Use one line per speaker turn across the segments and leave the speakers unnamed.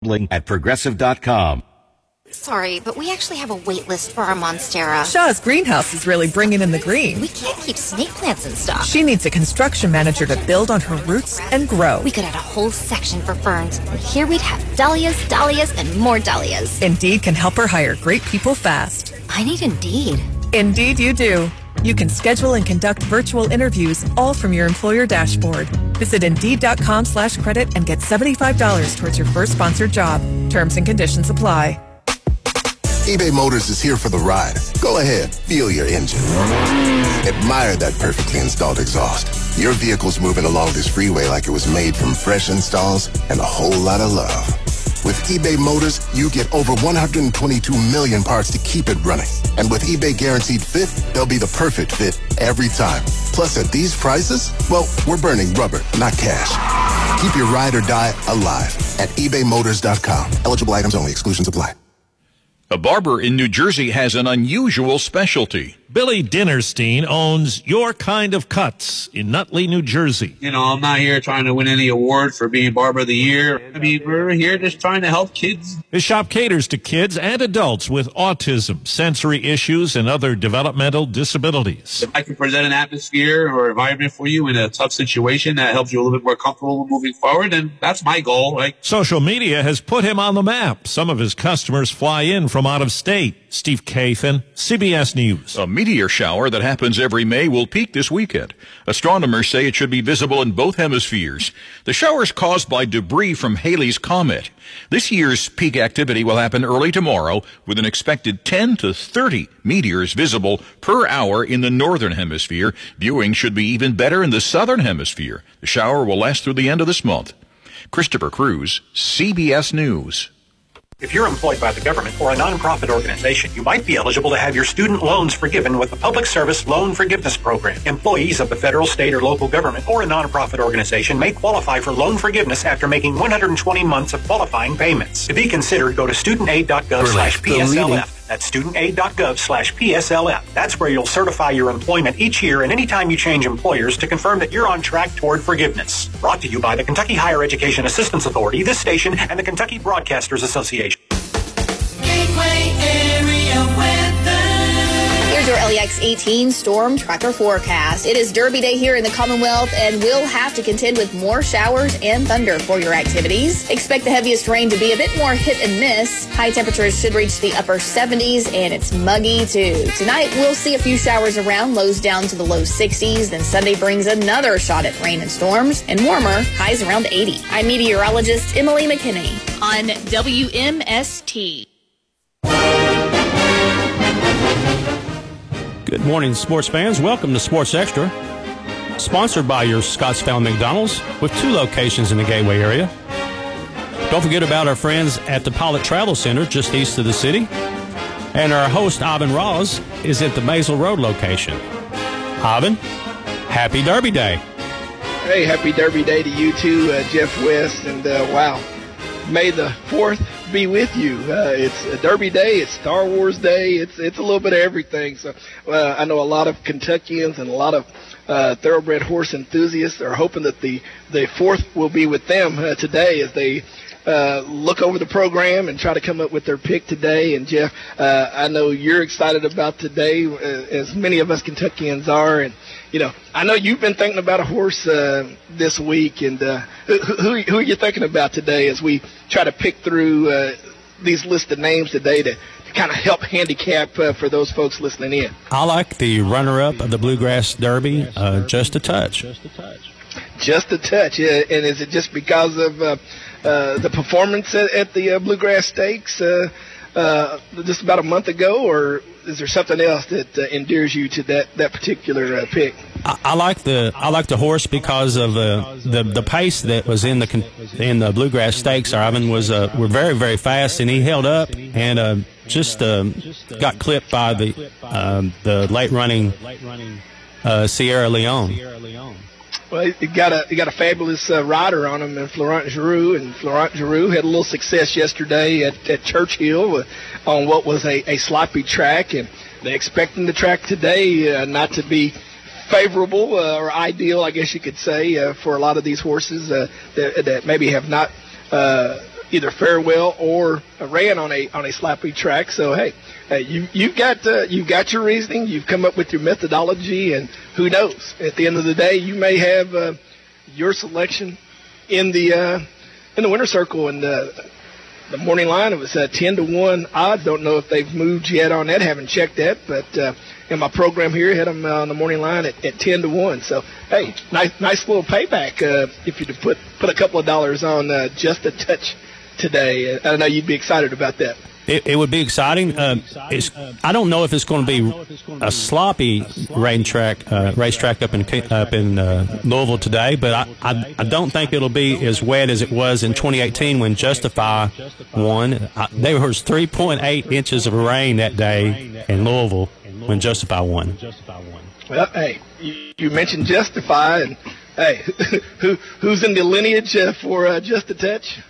gambling at Progressive.com.
Sorry, but we actually have a wait list for our Monstera.
Shaw's greenhouse is really bringing in the green.
We can't keep snake plants in stock.
She needs a construction manager to build on her roots and grow.
We could add a whole section for ferns. And here we'd have dahlias, dahlias, and more dahlias.
Indeed can help her hire great people fast.
I need Indeed.
Indeed you do. You can schedule and conduct virtual interviews all from your employer dashboard. Visit Indeed.com/credit and get $75 towards your first sponsored job. Terms and conditions apply.
eBay Motors is here for the ride. Go ahead, feel your engine. Admire that perfectly installed exhaust. Your vehicle's moving along this freeway like it was made from fresh installs and a whole lot of love. With eBay Motors, you get over 122 million parts to keep it running. And with eBay Guaranteed Fit, they'll be the perfect fit every time. Plus, at these prices, well, we're burning rubber, not cash. Keep your ride or die alive at ebaymotors.com. Eligible items only. Exclusions apply.
A barber in New Jersey has an unusual specialty.
Billy Dinnerstein owns Your Kind of Cuts in Nutley, New Jersey.
You know, I'm not here trying to win any award for being Barber of the Year. I mean, we're here just trying to help kids.
His shop caters to kids and adults with autism, sensory issues, and other developmental disabilities.
If I can present an atmosphere or environment for you in a tough situation that helps you a little bit more comfortable moving forward, then that's my goal, right?
Social media has put him on the map. Some of his customers fly in from out of state. Steve Kathan, CBS News.
A meteor shower that happens every May will peak this weekend. Astronomers say it should be visible in both hemispheres. The shower is caused by debris from Halley's Comet. This year's peak activity will happen early tomorrow with an expected 10 to 30 meteors visible per hour in the northern hemisphere. Viewing should be even better in the southern hemisphere. The shower will last through the end of this month. Christopher Cruz, CBS News.
If you're employed by the government or a nonprofit organization, you might be eligible to have your student loans forgiven with the Public Service Loan Forgiveness Program. Employees of the federal, state, or local government or a nonprofit organization may qualify for loan forgiveness after making 120 months of qualifying payments. To be considered, go to studentaid.gov/PSLF. That's studentaid.gov/PSLF. That's where you'll certify your employment each year and anytime you change employers to confirm that you're on track toward forgiveness. Brought to you by the Kentucky Higher Education Assistance Authority, this station, and the Kentucky Broadcasters Association.
Gateway Area Weather.
Here's your LEX 18 storm tracker forecast. It is Derby Day here in the Commonwealth, and we'll have to contend with more showers and thunder for your activities. Expect the heaviest rain to be a bit more hit and miss. High temperatures should reach the upper 70s, and it's muggy too. Tonight, we'll see a few showers around, lows down to the low 60s. Then Sunday brings another shot at rain and storms, and warmer, highs around 80. I'm meteorologist Emily McKinney on WMST.
Good morning, sports fans. Welcome to Sports Extra, sponsored by your Scottsdale McDonald's with 2 locations in the Gateway area. Don't forget about our friends at the Pilot Travel Center just east of the city. And our host, Ivan Ross, is at the Mazel Road location. Ivan, happy Derby Day.
Hey, happy Derby Day to you too, Jeff West. And wow, May the 4th be with you. It's a Derby Day. It's Star Wars Day. It's a little bit of everything. So I know a lot of Kentuckians and a lot of thoroughbred horse enthusiasts are hoping that the 4th will be with them today as they look over the program and try to come up with their pick today. And Jeff, I know you're excited about today, as many of us Kentuckians are. And you know, I know you've been thinking about a horse this week. And who are you thinking about today as we try to pick through these listed names today to kind of help handicap for those folks listening in?
I like the runner-up of the Bluegrass Derby, Just a Touch.
Just a touch. Yeah. And is it just because of the performance at the Bluegrass Stakes just about a month ago, or is there something else that endears you to that particular pick?
I like the horse because of the pace that was in the Bluegrass Stakes. Ivan were very, very fast, and he held up and just got clipped by the late running Sierra Leone.
Well, he got a fabulous rider on him, Florent Giroux, and Florent Giroux had a little success yesterday at Churchill on what was a sloppy track, and they're expecting the track today not to be favorable or ideal, I guess you could say, for a lot of these horses that maybe have not either farewell or ran on a sloppy track. So hey, you've got your reasoning. You've come up with your methodology, and who knows? At the end of the day, you may have your selection in the winner circle. And the morning line, it was 10-1 odds. Don't know if they've moved yet on that. Haven't checked that, but in my program here, had them on the morning line at 10-1. So hey, nice little payback if you put a couple of dollars on Just a Touch today. I know you'd be excited about that.
It would be exciting. I don't know if it's going to be a sloppy racetrack up in Louisville today, but I don't think it'll be as wet as it was in 2018 when Justify won. There was 3.8 inches of rain that day in Louisville when Justify won.
Well, hey, you mentioned Justify, and hey, who's in the lineage for Just a Touch?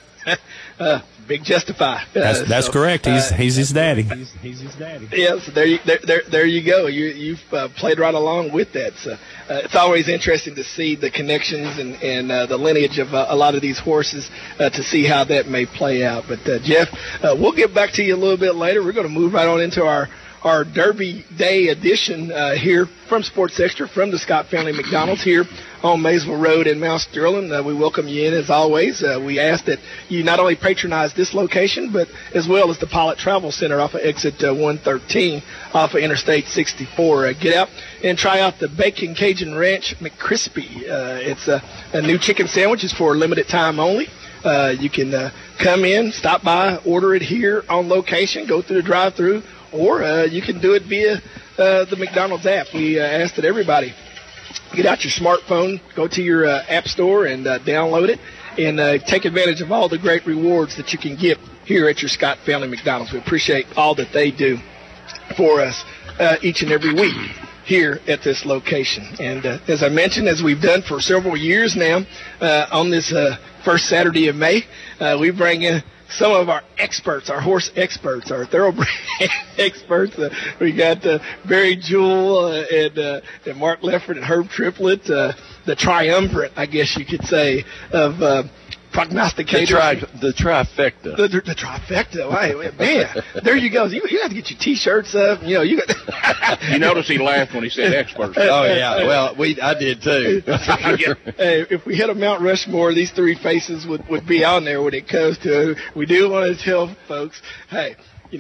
Big Justify.
That's correct. He's his daddy.
Yeah, so there you go. You've played right along with that. So it's always interesting to see the connections and the lineage of a lot of these horses to see how that may play out. But Jeff, we'll get back to you a little bit later. We're going to move right on into our Derby Day edition here from Sports Extra, from the Scott Family McDonald's here on Maysville Road in Mount Sterling. We welcome you in as always. We ask that you not only patronize this location, but as well as the Pilot Travel Center off of exit 113 off of Interstate 64. Get out and try out the Bacon Cajun Ranch McCrispy. It's a new chicken sandwich. It's for a limited time only. You can come in, stop by, order it here on location, go through the drive-thru, or you can do it via the McDonald's app. We ask that everybody get out your smartphone, go to your app store and download it, and take advantage of all the great rewards that you can get here at your Scott Family McDonald's. We appreciate all that they do for us each and every week here at this location. And as I mentioned, as we've done for several years now, on this first Saturday of May, we bring in some of our experts, our horse experts, our thoroughbred experts. We got Barry Jewell and Mark Leffert and Herb Triplett, the triumvirate, I guess you could say, of prognosticators.
The trifecta.
The trifecta. Hey, man, there you go. You have to get your T-shirts up. You
notice he laughed when he said experts.
Oh, yeah. Well, I did, too.
Hey, if we had a Mount Rushmore, these three faces would be on there when it comes to it. We do want to tell folks, hey,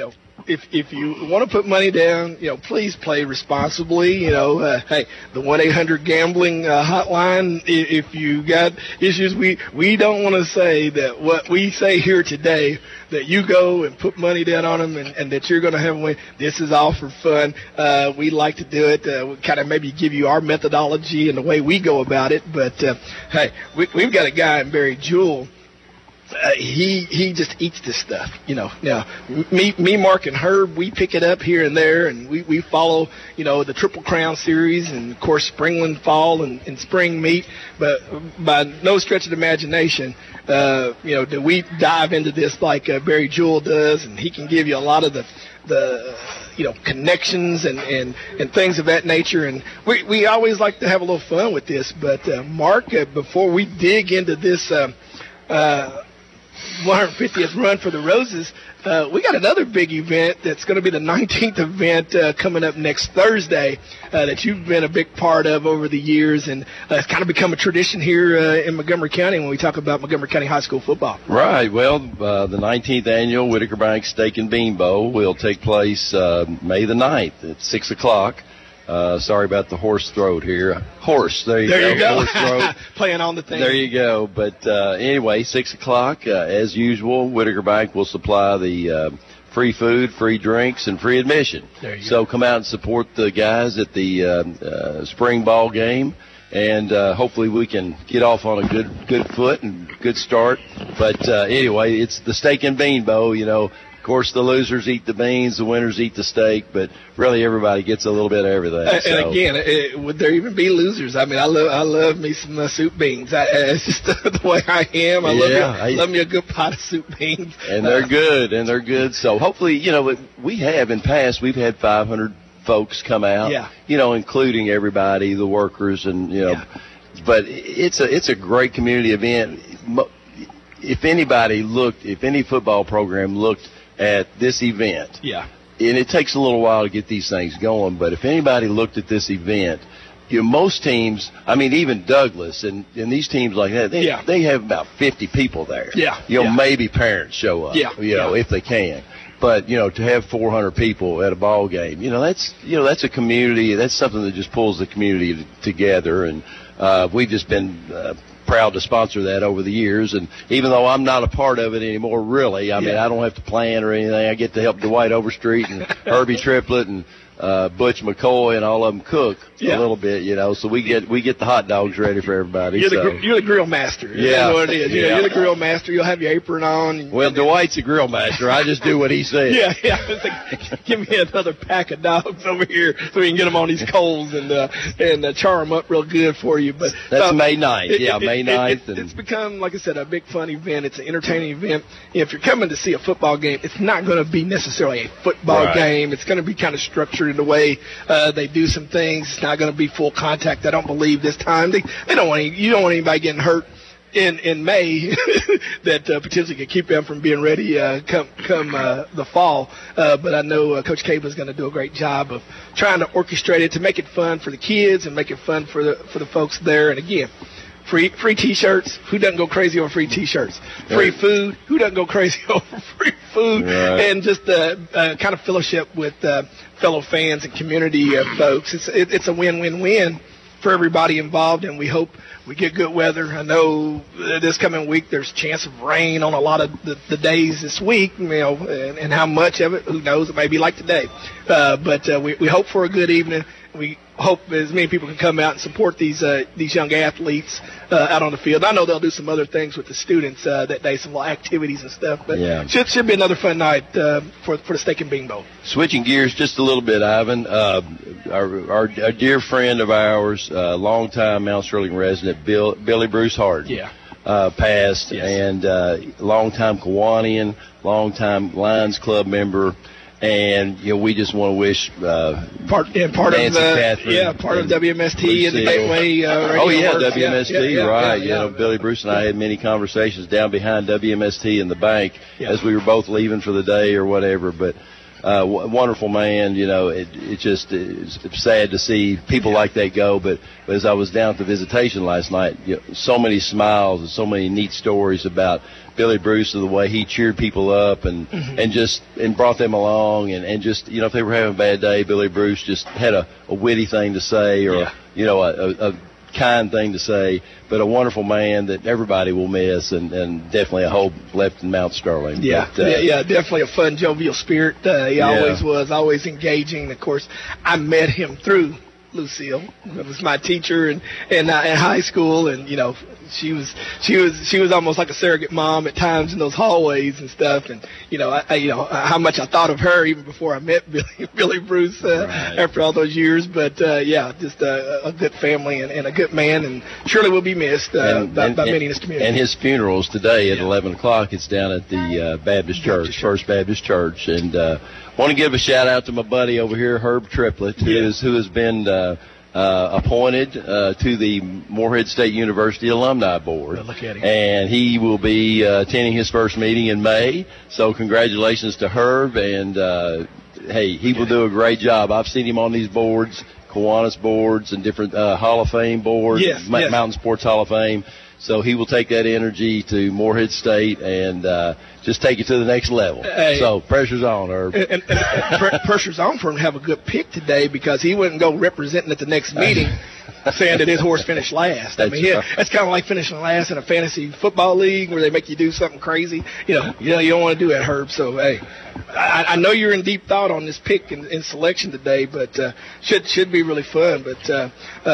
if you want to put money down, please play responsibly. Hey, the 1-800-GAMBLING hotline. If you got issues, we don't want to say that what we say here today, that you go and put money down on them and that you're going to have a win. This is all for fun. We like to do it. We kind of maybe give you our methodology and the way we go about it. But, hey, we've got a guy in Barry Jewell. He just eats this stuff, Now, me, Mark, and Herb, we pick it up here and there, and we follow, the Triple Crown series, and of course Springland Fall and Spring Meet. But by no stretch of the imagination, do we dive into this like Barry Jewell does, and he can give you a lot of the connections and things of that nature. And we always like to have a little fun with this. But Mark, before we dig into this 150th Run for the Roses, we got another big event that's going to be the 19th event coming up next Thursday that you've been a big part of over the years, and it's kind of become a tradition here in Montgomery County when we talk about Montgomery County High School football.
Right. Well, the 19th annual Whitaker Bank Steak and Bean Bowl will take place May the 9th at 6 o'clock. Sorry about the horse throat here. Horse, there you go. Horse throat.
Playing on the thing.
There you go. But anyway, 6 o'clock, as usual, Whitaker Bank will supply the free food, free drinks, and free admission. So come out and support the guys at the spring ball game, and hopefully we can get off on a good foot and good start. But anyway, it's the Steak and Bean Bowl, Of course, the losers eat the beans, the winners eat the steak, but really everybody gets a little bit of everything.
And again, would there even be losers? I mean, I love me some soup beans. It's just the way I am. I love me a good pot of soup beans.
And they're good, So hopefully, we have in past, we've had 500 folks come out, including everybody, the workers, and, but it's a great community event. if any football program looked at this event,
yeah,
and it takes a little while to get these things going, but if anybody looked at this event, most teams, I mean, even Douglas and these teams like that, they have about 50 people there.
Yeah.
Maybe parents show up, if they can. But, to have 400 people at a ball game, that's a community. That's something that just pulls the community together. And we've just been proud to sponsor that over the years. And even though I'm not a part of it anymore, really, I mean, I don't have to plan or anything. I get to help Dwight Overstreet and Herbie Triplett and Butch McCoy and all of them cook a little bit, so we get the hot dogs ready for everybody.
You're the grill master.
Yeah.
That's what it is. You're the grill master. You'll have your apron on.
Well, Dwight's a grill master. I just do what he says.
Yeah. It's like, give me another pack of dogs over here so we can get them on these coals and char them up real good for you. But
that's May 9th. May 9th.
It's become, like I said, a big fun event. It's an entertaining event. If you're coming to see a football game, it's not going to be necessarily a football game. It's going to be kind of structured in the way they do some things. It's not going to be full contact. I don't believe this time. You don't want anybody getting hurt in May that potentially could keep them from being ready come the fall. But I know Coach Cable is going to do a great job of trying to orchestrate it to make it fun for the kids and make it fun for the folks there. And again, free T-shirts. Who doesn't go crazy over free T-shirts? Free food. Who doesn't go crazy over free food?
Right.
And just kind of fellowship with fellow fans and community folks. It's a win-win-win for everybody involved, and we hope we get good weather. I know this coming week there's a chance of rain on a lot of the days this week, and how much of it, who knows? It may be like today. But we hope for a good evening. We hope as many people can come out and support these young athletes out on the field. I know they'll do some other things with the students that day, some little activities and stuff. But should be another fun night for the Steak and Bean Bowl.
Switching gears just a little bit, Ivan. Our dear friend of ours, longtime Mount Sterling resident, Billy Bruce Harden. Passed, and longtime Kiwanian, longtime Lions Club member. And we just want to wish
part of WMST and the Gateway.
WMST, right? Billy Bruce and I had many conversations down behind WMST in the bank as we were both leaving for the day or whatever. But wonderful man. It's sad to see people like that go. But as I was down at the visitation last night, so many smiles and so many neat stories about Billy Bruce and the way he cheered people up and brought them along and just if they were having a bad day, Billy Bruce just had a witty thing to say or a kind thing to say, but a wonderful man that everybody will miss and definitely a hope left in Mount Sterling.
Definitely a fun, jovial spirit. He always was, always engaging. Of course, I met him through Lucille, who was my teacher in high school, and she was almost like a surrogate mom at times in those hallways and stuff. And how much I thought of her even before I met Billy Bruce after all those years. But just a good family and a good man, and surely will be missed by many in this community.
And his funeral's today at 11 o'clock. It's down at the Baptist Church, First Baptist Church, and want to give a shout out to my buddy over here, Herb Triplett, who has been appointed to the Morehead State University Alumni Board.
Look at him.
And he will be attending his first meeting in May. So congratulations to Herb, and he will do a great job. I've seen him on these boards, Kiwanis boards and different Hall of Fame boards, Mountain Sports Hall of Fame. So he will take that energy to Morehead State and just take it to the next level. So pressure's on, Herb.
And pressure's on for him to have a good pick today, because he wouldn't go representing at the next meeting saying that his horse finished last. That's kind of like finishing last in a fantasy football league where they make you do something crazy. You don't want to do that, Herb. So, I know you're in deep thought on this pick in selection today, but should be really fun. But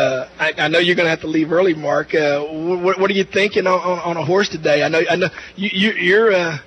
I know you're going to have to leave early, Mark. What are you thinking on a horse today? I know you're.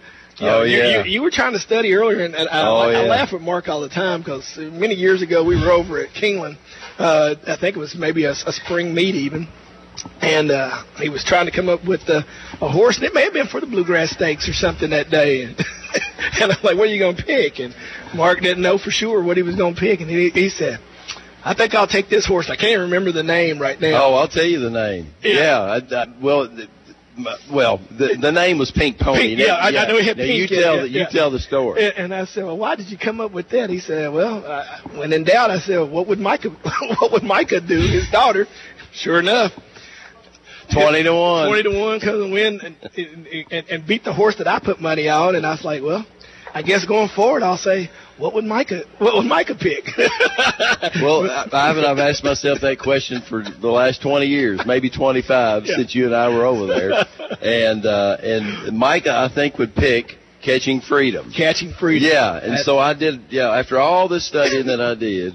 You were trying to study earlier, and I laugh at Mark all the time, because many years ago we were over at Kingland. I think it was maybe a spring meet even. And he was trying to come up with a horse, and it may have been for the Bluegrass Stakes or something that day. And I'm like, what are you going to pick? And Mark didn't know for sure what he was going to pick. And he said, I think I'll take this horse. I can't remember the name right now.
Oh, I'll tell you the name. Well, the name was Pink Pony.
Pink, I know he had Pink.
You tell the story.
And I said, well, why did you come up with that? He said, well, when in doubt, I said, what would Micah do? His daughter, sure enough,
20-1.
20-1 comes and win and beat the horse that I put money on. And I was like, well, I guess going forward, I'll say, what would Micah pick?
Well, Ivan, I've asked myself that question for the last 20 years, maybe 25 since you and I were over there. And Micah, I think, would pick Catching Freedom.
Catching Freedom.
Yeah, and so I did, after all this studying that I did,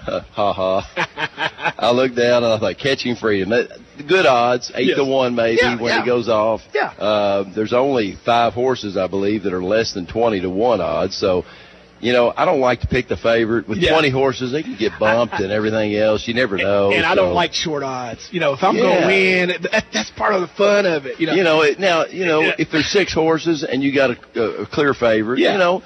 I looked down and I thought, Catching Freedom. Good odds, 8-1 maybe when it goes off.
Yeah.
There's only 5 horses, I believe, that are less than 20-1 odds. So, I don't like to pick the favorite. With 20 horses, they can get bumped and everything else. You never know.
And I don't like short odds. If I'm going to win, that's part of the fun of it.
If there's 6 horses and you got a clear favorite,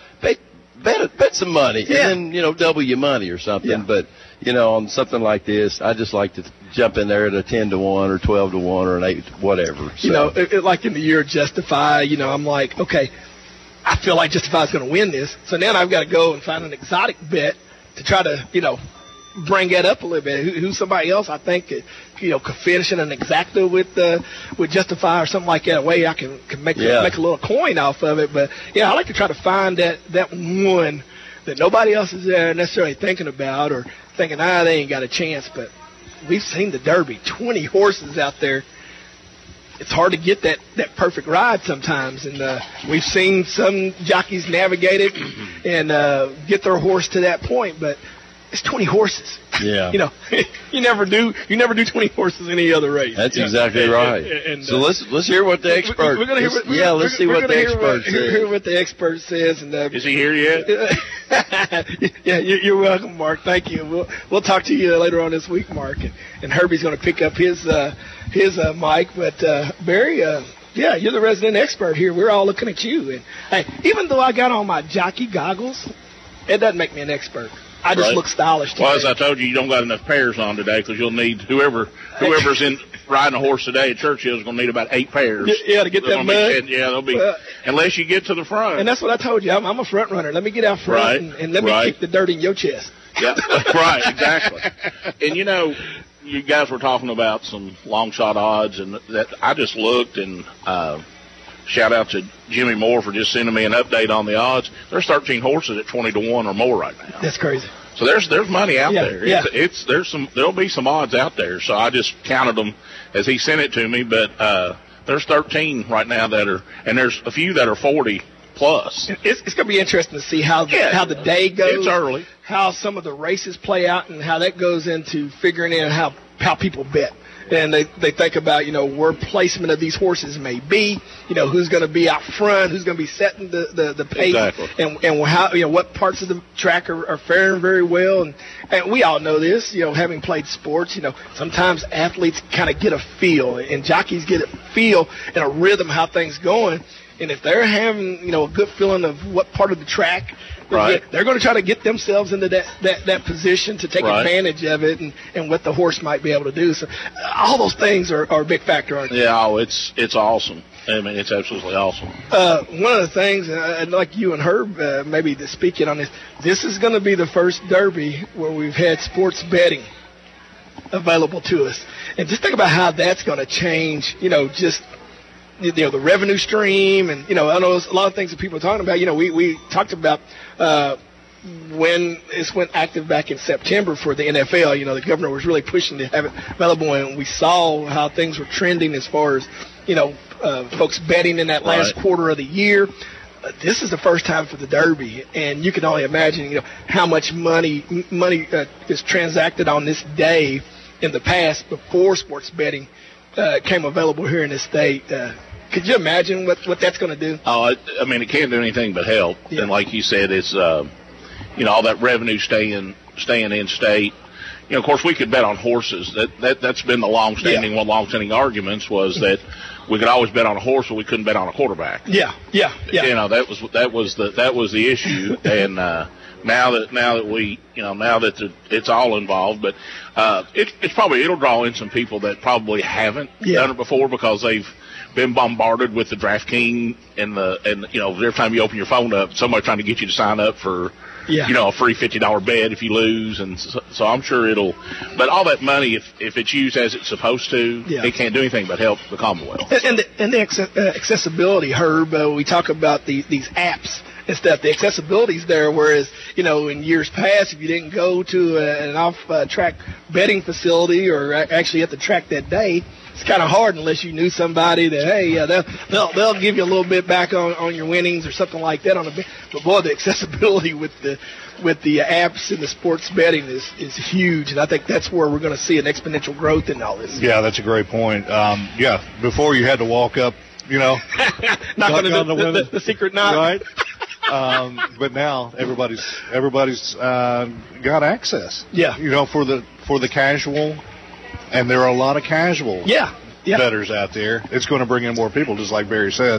bet some money and then double your money or something. Yeah. But on something like this, I just like to jump in there at a 10-1 or 12-1 or an 8, whatever. So.
Like in the year of Justify, I'm like, okay, I feel like Justify's going to win this. So now I've got to go and find an exotic bet to try to bring that up a little bit. Who's somebody else I think could finish in an exacta with Justify or something like that. A way I can make a little coin off of it. But I like to try to find that one that nobody else is there necessarily thinking about or thinking, they ain't got a chance. But we've seen the Derby, 20 horses out there. It's hard to get that perfect ride sometimes, and we've seen some jockeys navigate it and get their horse to that point, but it's 20 horses.
Yeah.
You never do 20 horses in any other race.
That's exactly right. And so let's hear what the expert.
We're going to hear.
Let's see what the expert says.
Hear what the expert says. And
is he here yet?
Yeah, you're welcome, Mark. Thank you. We'll talk to you later on this week, Mark. And Herbie's going to pick up his mic. But Barry, you're the resident expert here. We're all looking at you. And hey, even though I got on my jockey goggles, it doesn't make me an expert. I just look stylish today.
Well, as I told you, you don't got enough pairs on today because you'll need whoever's in riding a horse today at Churchill is going to need about 8 pairs.
Yeah, to get that mud.
They'll be unless you get to the front.
And that's what I told you. I'm a front runner. Let me get out front and let me kick the dirt in your chest.
Yeah, right, exactly. And you guys were talking about some long shot odds, and that I just looked and. Shout out to Jimmy Moore for just sending me an update on the odds. There's 13 horses at 20-1 or more right now.
That's crazy.
So there's money out there.
Yeah.
There'll be some odds out there. So I just counted them as he sent it to me. But there's 13 right now and there's a few that are 40 plus.
It's going to be interesting to see how the day goes.
It's early.
How some of the races play out and how that goes into figuring in how people bet. And they think about, where placement of these horses may be, who's going to be out front, who's going to be setting the pace,
exactly.
and how, what parts of the track are faring very well. And we all know this, having played sports, sometimes athletes kind of get a feel and jockeys get a feel and a rhythm how things going. And if they're having, a good feeling of what part of the track, they're going to try to get themselves into that position to take advantage of it and what the horse might be able to do. So all those things are a big factor, aren't they?
Yeah, it's awesome. I mean, it's absolutely awesome.
One of the things, and I'd like you and Herb maybe to speak in on this is going to be the first Derby where we've had sports betting available to us. And just think about how that's going to change, just the revenue stream, and I know a lot of things that people are talking about. We talked about when this went active back in September for the NFL. The governor was really pushing to have it available, and we saw how things were trending as far as folks betting in that last quarter of the year. This is the first time for the Derby, and you can only imagine how much money is transacted on this day in the past before sports betting came available here in this state. Could you imagine what that's going to do?
Oh, I mean, it can't do anything but help. Yeah. And like you said, it's all that revenue staying in state. Of course, we could bet on horses. That's been the long-standing arguments was that we could always bet on a horse, but we couldn't bet on a quarterback.
Yeah.
You know, that was the issue. And now that we, you know, now that it's all involved, but it'll draw in some people that probably haven't done it before because they've been bombarded with the DraftKings and you know, every time you open your phone up, somebody trying to get you to sign up for you know, a free $50 bet if you lose, and so I'm sure but all that money, if it's used as it's supposed to, it can't do anything but help the Commonwealth.
And the accessibility, Herb, we talk about these apps and stuff. The accessibility is there, whereas, you know, in years past, if you didn't go to an off-track betting facility or actually at the track that day, it's kind of hard unless you knew somebody that, hey, they'll give you a little bit back on your winnings or something like that on the. But boy, the accessibility with the apps and the sports betting is huge, and I think that's where we're going to see an exponential growth in all this.
Yeah, that's a great point. Before you had to walk up, you know,
knock on the secret knock,
right? But now everybody's got access.
Yeah,
you know, for the casual. And there are a lot of casual bettors out there. It's going to bring in more people, just like Barry said.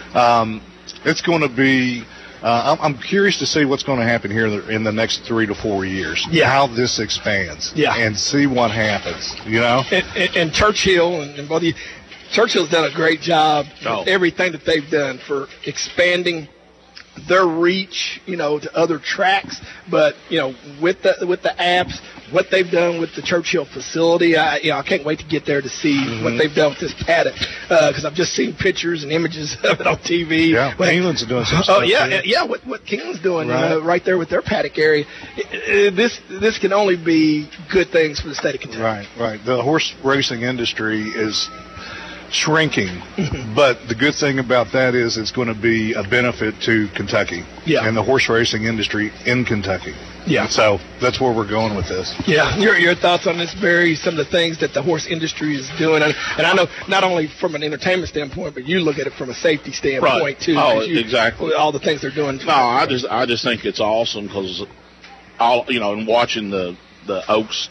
It's going to be I'm curious to see what's going to happen here in the next 3 to 4 years, how this expands, and see what happens, you know?
And Churchill and Buddy, Churchill's done a great job with everything that they've done for expanding their reach, you know, to other tracks. But, you know, with the apps, what they've done with the Churchill facility, I can't wait to get there to see what they've done with this paddock, because I've just seen pictures and images of it on TV.
Yeah, Keeneland's doing some stuff.
What Keeneland's doing right there with their paddock area. This can only be good things for the state of Kentucky.
Right. The horse racing industry is shrinking, but the good thing about that is it's going to be a benefit to Kentucky and the horse racing industry in Kentucky.
Yeah.
So that's where we're going with this.
Yeah. Your thoughts on this, Barry, some of the things that the horse industry is doing. And I know not only from an entertainment standpoint, but you look at it from a safety standpoint, too.
Oh, exactly.
All the things they're doing.
No, I just think it's awesome because, and watching the Oaks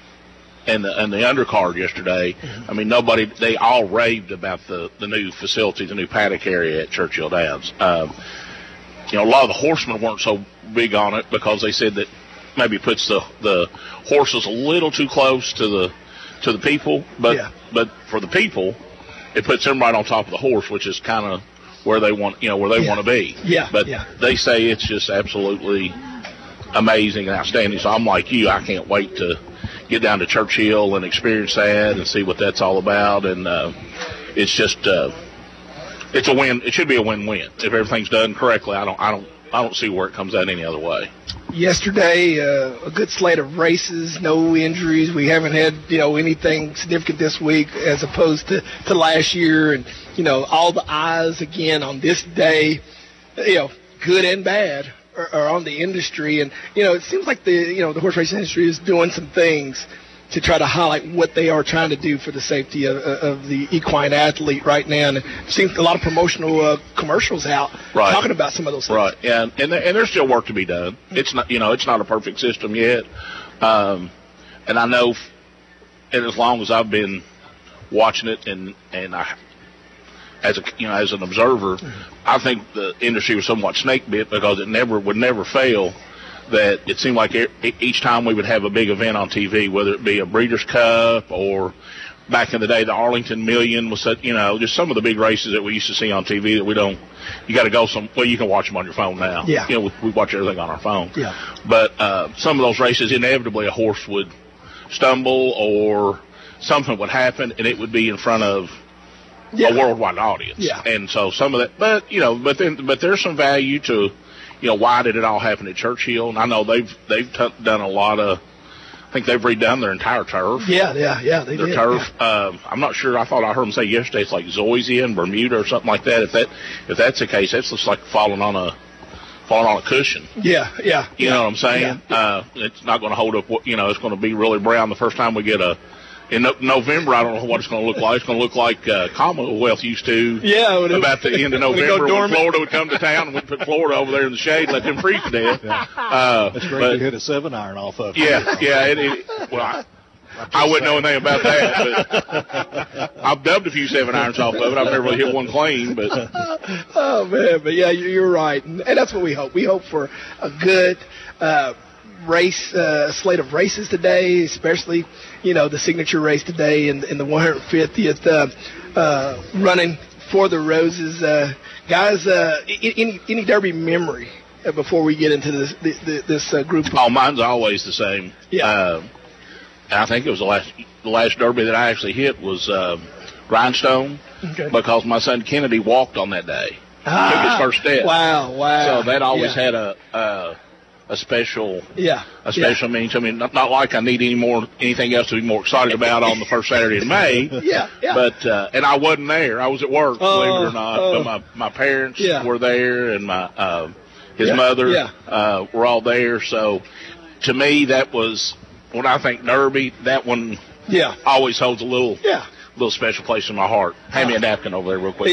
and the undercard yesterday, I mean, they all raved about the new facility, the new paddock area at Churchill Downs. A lot of the horsemen weren't so big on it because they said that maybe puts the horses a little too close to the people, but for the people, it puts them right on top of the horse, which is kind of where they want to be. But they say it's just absolutely amazing and outstanding. So I'm like you, I can't wait to get down to Churchill and experience that and see what that's all about. And it's just it's a win. It should be a win-win if everything's done correctly. I don't see where it comes out any other way.
Yesterday, a good slate of races, no injuries. We haven't had anything significant this week as opposed to last year, and all the eyes again on this day, good and bad, are on the industry. And it seems like the horse racing industry is doing some things to try to highlight what they are trying to do for the safety of the equine athlete right now. And I've seen a lot of promotional commercials out talking about some of those things.
Right, and there's still work to be done. It's not it's not a perfect system yet. And I know, and as long as I've been watching it, and I, as an observer, I think the industry was somewhat snake bit because it would never fail. That it seemed like each time we would have a big event on TV, whether it be a Breeders' Cup or back in the day the Arlington Million was such, just some of the big races that we used to see on TV that we don't. You got to go you can watch them on your phone now.
Yeah.
We watch everything on our phone.
Yeah.
But some of those races, inevitably a horse would stumble or something would happen, and it would be in front of a worldwide audience.
Yeah.
And so some of that, but there's some value to. Why did it all happen at Churchill? And I know they've done a lot of. I think they've redone their entire turf.
Yeah, they did.
Their turf. Yeah. I'm not sure. I thought I heard them say yesterday it's like Zoysia and Bermuda or something like that. If that's the case, that's just like falling on a cushion.
Yeah.
You know what I'm saying?
Yeah.
It's not going to hold up. It's going to be really brown the first time we get in November. I don't know what it's going to look like. It's going to look like Commonwealth used to.
Yeah.
About the end of November when Florida would come to town and we'd put Florida over there in the shade and let them freeze to death.
That's great to hit a 7-iron off of.
Yeah. I wouldn't know anything about that. But I've dubbed a few 7-irons off of it. I've never really hit one clean, but
oh man, but yeah, you're right, and that's what we hope. We hope for a good race slate of races today, especially the signature race today in the 150th running for the Roses. Guys, any Derby memory before we get into this group?
Oh, mine's always the same.
Yeah.
I think it was the last Derby that I actually hit was Rhinestone, because my son Kennedy walked on that day. Took his first step.
Wow.
So that always had a special meaning to me. Not like I need anything else to be more excited about on the first Saturday in May. But and I wasn't there. I was at work, believe it or not. But my parents were there, and his mother were all there. So to me, that was when I think Derby. That one always holds a little special place in my heart. Hand me a napkin over there real quick.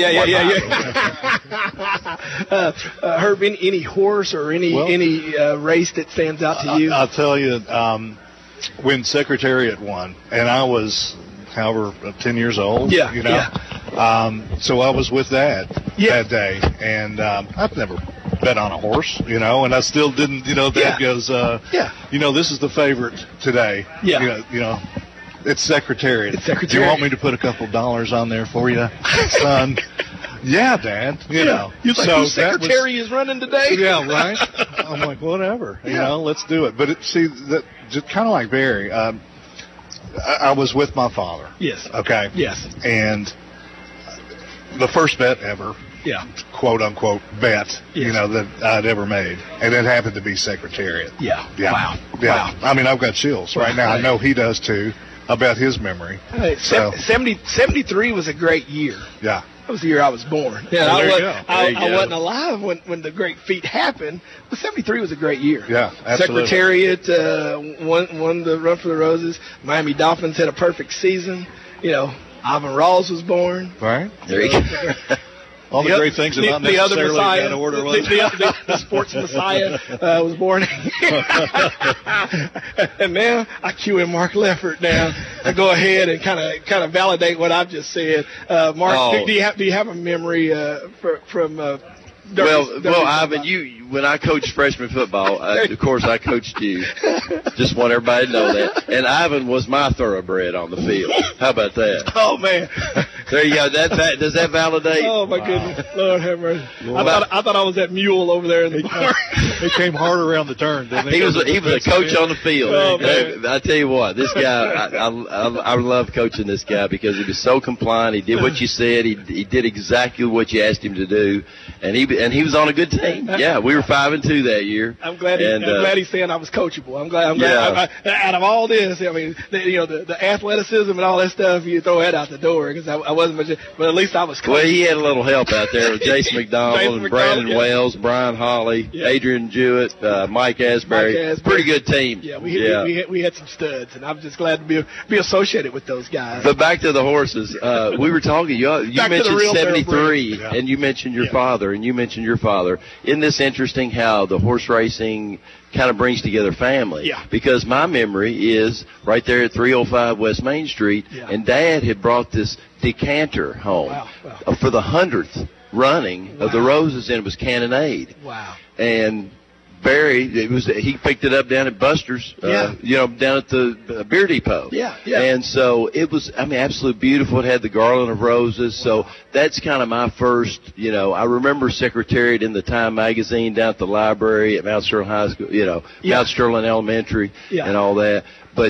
Herb, any horse or any race that stands out to you?
I'll tell you, when Secretariat won, and I was, 10 years old. So I was with that day, and I've never bet on a horse, and I still didn't, Dad goes, this is the favorite today. It's Secretariat. Do you want me to put a couple dollars on there for you, son? Yeah, Dad.
You're like, Secretary is running today?
Yeah, right? I'm like, whatever. Let's do it. But that just kind of like Barry, I was with my father.
Yes.
Okay?
Yes.
And the first bet ever, quote unquote bet, that I'd ever made, and it happened to be Secretariat.
Yeah.
Wow. I mean, I've got chills right now. I know he does too, about his memory.
Hey, 73 was a great year.
Yeah.
That was the year I was born. Yeah,
well,
I wasn't alive when the great feat happened, but 73 was a great year.
Yeah, absolutely.
Secretariat won the Run for the Roses. Miami Dolphins had a perfect season. Ivan Rawls was born.
Right.
There you go.
All the great things about
the other
necessarily
Messiah,
that order was.
The sports Messiah was born. And now I cue in Mark Leffert now to go ahead and kind of validate what I've just said. Mark, do you have a memory from?
Well, Ivan, when I coached freshman football, of course I coached you. Just want everybody to know that. And Ivan was my thoroughbred on the field. How about that?
Oh man,
there you go. Does that validate?
Oh my goodness, Lord have mercy. I thought I was that mule over there in the bar.
It came hard around the turn, didn't it?
He was a coach on the field.
Oh, man.
I tell you what, this guy, I love coaching this guy because he was so compliant. He did what you said. He did exactly what you asked him to do, and he was on a good team. Yeah, we were 5-2 that year.
I'm glad he's saying I was coachable. I'm glad. Out of all this, I mean, the athleticism and all that stuff, you throw that out the door because I wasn't much. But at least I was coachable.
Well, he had a little help out there with Jason McDonald and Brandon Wells, Brian Hawley, Adrian Jewett, Mike Asbury. Pretty good team.
Yeah, we had some studs, and I'm just glad to be associated with those guys.
But back to the horses, we were talking. You mentioned 73, and you mentioned your father, and you mentioned your father. Isn't this interesting how the horse racing kind of brings together family?
Yeah.
Because my memory is right there at 305 West Main Street, and Dad had brought this decanter home for the 100th running of the Roses, and it was Cannonade.
Wow.
And Barry, he picked it up down at Buster's, down at the beer depot.
Yeah.
And so it was, absolutely beautiful. It had the garland of roses. So that's kind of my first, I remember Secretariat in the Time magazine down at the library at Mount Sterling High School, Mount Sterling Elementary and all that. But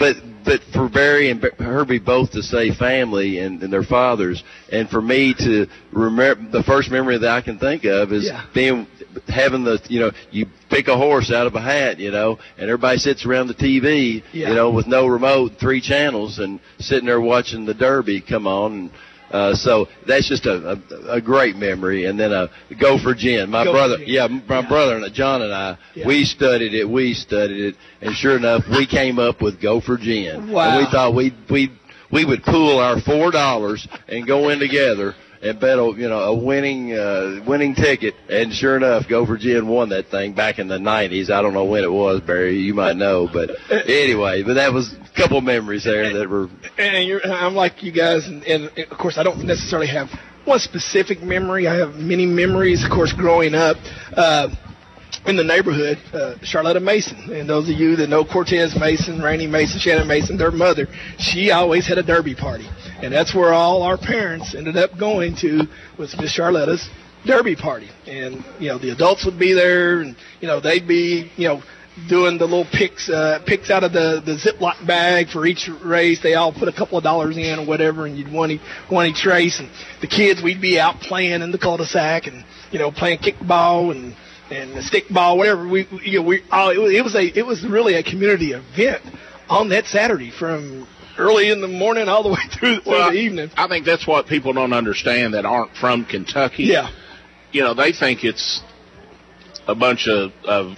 but for Barry and Herbie both to say family and their fathers, and for me to remember, the first memory that I can think of is having you pick a horse out of a hat, and everybody sits around the TV, with no remote, 3 channels, and sitting there watching the Derby come on. So that's just a great memory. And then Gopher Gin. My brother and John and I, we studied it, and sure enough, we came up with Gopher Gin.
Wow.
And we thought we would pool our $4 and go in together and bet a winning ticket. And sure enough, Gopher Gin won that thing back in the 90s. I don't know when it was, Barry. You might know, but anyway, that was a couple memories there that were.
And I'm like you guys, and of course I don't necessarily have one specific memory. I have many memories, of course, growing up. In the neighborhood, Charlotta Mason, and those of you that know Cortez Mason, Rainey Mason, Shannon Mason, their mother, she always had a derby party, and that's where all our parents ended up going to, was Miss Charlotta's derby party. And the adults would be there, and they'd be doing the little picks out of the Ziploc bag for each race. They all put a couple of dollars in or whatever, and you'd won each race. And the kids, we'd be out playing in the cul-de-sac and playing kickball and stickball, whatever. It was really a community event on that Saturday from early in the morning all the way through the evening.
I think that's what people don't understand that aren't from Kentucky.
Yeah.
They think it's a bunch of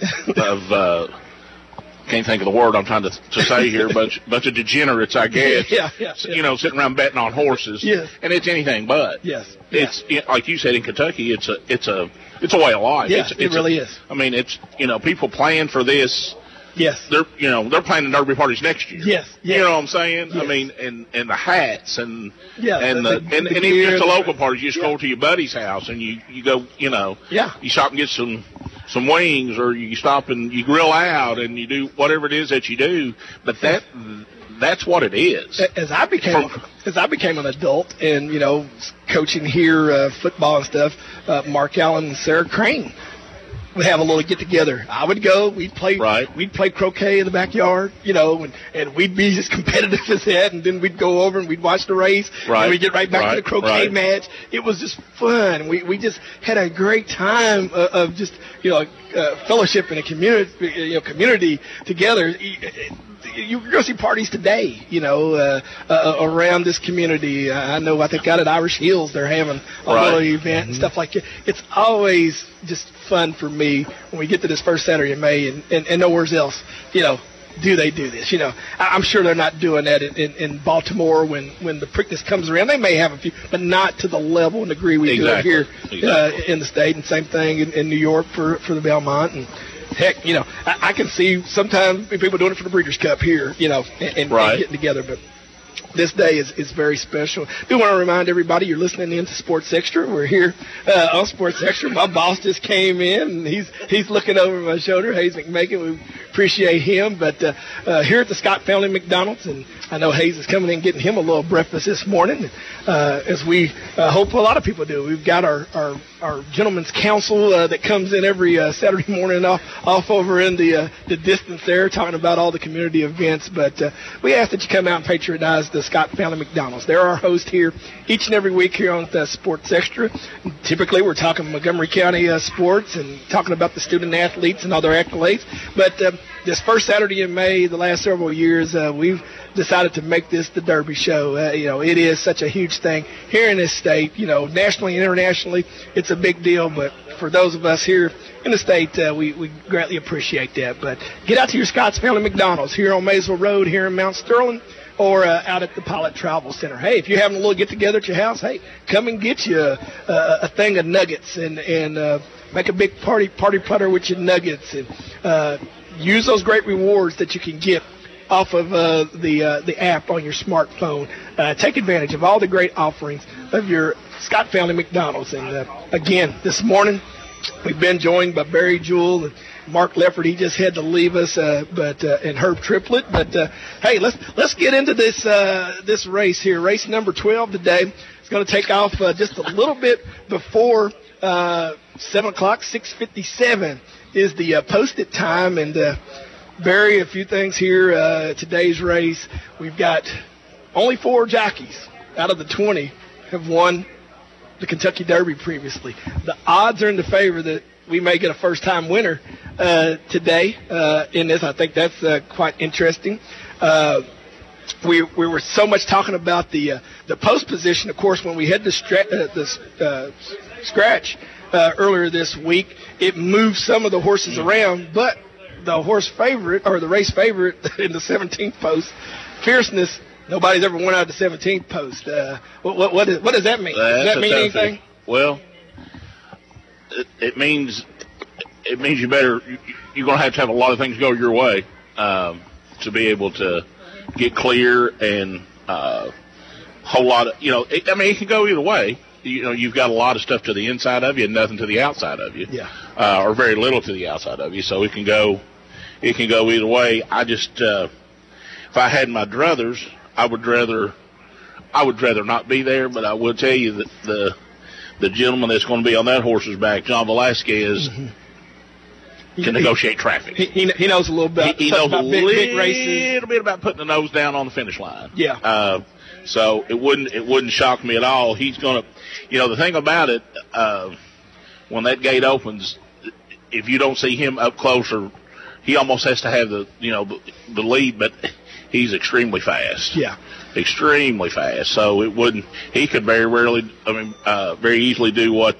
can't think of the word I'm trying to say here, bunch of degenerates, I guess.
Yeah.
Sitting around betting on horses.
Yes.
And it's anything but.
Yes.
It's like you said in Kentucky. It's a way of life.
Yes, it really is.
I mean, it's people plan for this.
Yes.
They're planning derby parties next year.
Yes.
You know what I'm saying?
Yes.
I mean, and the hats and even
the
just the local parties. You just go to your buddy's house and you go. You stop and get some wings, or you stop and you grill out and you do whatever it is that you do. But that's what it is.
As I became an adult and coaching here football and stuff, Mark Allen and Sarah Crane would have a little get together. I would go. We'd play croquet in the backyard, and we'd be as competitive as that. And then we'd go over and we'd watch the race.
Right.
And we'd get right back to the croquet match. It was just fun. We just had a great time of just fellowship in a community together. You go see parties today, around this community. I think out at Irish Hills they're having a little event and stuff like that. It's always just fun for me when we get to this first Saturday in May and nowhere else, do they do this? I'm sure they're not doing that in Baltimore when the Preakness comes around. They may have a few, but not to the level and degree we do it here in the state. And same thing in New York for the Belmont. And heck, I can see sometimes people doing it for the Breeders' Cup here, and getting together. But this day is very special. I do want to remind everybody you're listening in to Sports Extra. We're here on Sports Extra. My boss just came in, and he's looking over my shoulder, Hayes McMakin. We appreciate him. But here at the Scott Family McDonald's, and I know Hayes is coming in getting him a little breakfast this morning, as we hope a lot of people do. We've got our Gentlemen's Council that comes in every Saturday morning off over in the distance there, talking about all the community events. But we ask that you come out and patronize the Scott Family McDonald's. They're our host here each and every week here on Sports Extra. Typically, we're talking Montgomery County sports and talking about the student athletes and all their accolades. But this first Saturday in May, the last several years, we've decided to make this the Derby show. It is such a huge thing here in this state. Nationally and internationally, it's a big deal. But for those of us here in the state, we greatly appreciate that. But get out to your Scott's Family McDonald's here on Maysville Road here in Mount Sterling, or out at the Pilot Travel Center. Hey, if you're having a little get-together at your house, hey, come and get you a thing of nuggets and make a big party putter with your nuggets, and use those great rewards that you can get off of the app on your smartphone. Take advantage of all the great offerings of your Scott Family McDonald's. And again, this morning, we've been joined by Barry Jewell and Mark Leffert. He just had to leave us, and Herb Triplett. But hey, let's get into this race here. Race number 12 today. It's going to take off just a little bit before 7 o'clock. 6:57 is the posted time. And Barry, a few things here. Today's race, we've got only 4 jockeys out of the 20 have won the Kentucky Derby previously. The odds are in the favor that we may get a first-time winner today in this. I think that's quite interesting. We were so much talking about the post position, of course, when we had the scratch earlier this week. It moved some of the horses around, but the horse favorite, or the race favorite in the 17th post, Fierceness, Nobody's ever won out of the 17th post. What does that mean? Does that mean anything?
Well, it means you're going to have a lot of things go your way to be able to get clear and whole lot of, it can go either way. You've got a lot of stuff to the inside of you and nothing to the outside of you.
Yeah.
Or very little to the outside of you. So it can go either way. I just, if I had my druthers, I would rather not be there, but I will tell you that the gentleman that's going to be on that horse's back, John Velasquez, can negotiate traffic.
He knows a little bit.
He knows
about big races.
A little bit about putting the nose down on the finish line.
Yeah.
So it wouldn't shock me at all. He's going to, the thing about it, when that gate opens, if you don't see him up closer, he almost has to have the lead, but he's extremely fast.
Yeah.
Extremely fast. So he could very easily do what,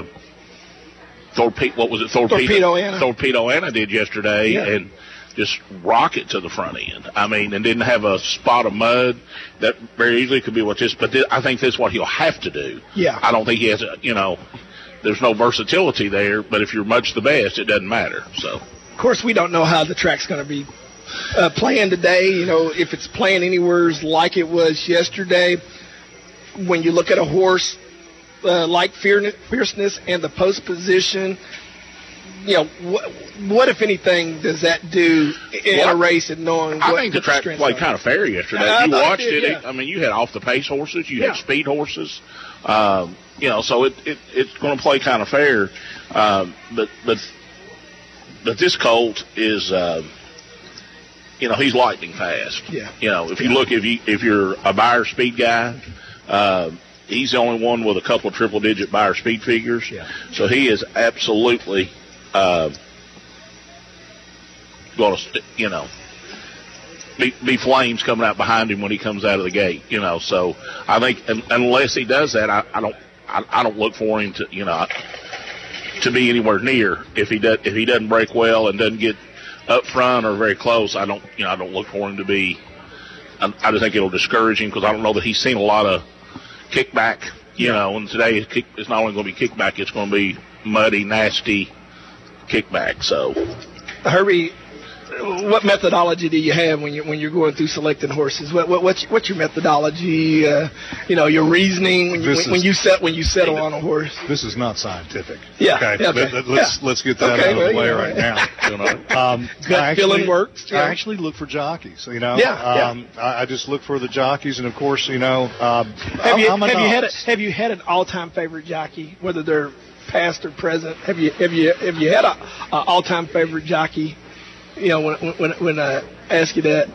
Torpedo
Anna did yesterday, and just rock it to the front end. And didn't have a spot of mud. That very easily could be what this. But I think that's what he'll have to do.
Yeah.
I don't think he has. There's no versatility there. But if you're much the best, it doesn't matter. So.
Of course, we don't know how the track's going to be playing today. If it's playing anywhere like it was yesterday. When you look at a horse like Fierceness and the post position, what if anything does that do in a race and knowing
I think the track played kind of fair yesterday. You watched it.
Yeah.
You had off the pace horses, you had speed horses. So it's going to play kind of fair. But this colt is he's lightning fast.
Yeah.
If you look, if you're a buyer speed guy, he's the only one with a couple of triple-digit buyer speed figures.
Yeah.
So he is absolutely going to, be flames coming out behind him when he comes out of the gate. So I think unless he does that, I don't look for him to be anywhere near. If he doesn't break well and doesn't get up front or very close, I don't look for him to be. I just think it'll discourage him because I don't know that he's seen a lot of kickback, and today it's not only going to be kickback, it's going to be muddy, nasty kickback. So,
Herbie, what methodology do you have when you're going through selecting horses? What's your methodology? Your reasoning when you settle on a horse.
This is not scientific.
Yeah.
Okay. Let's get that out of the way right now.
Gut feeling works.
I actually look for jockeys. I just look for the jockeys, and of course, have you had an all-time favorite jockey, whether they're past or present? Have you had an all-time favorite jockey? When I ask you that,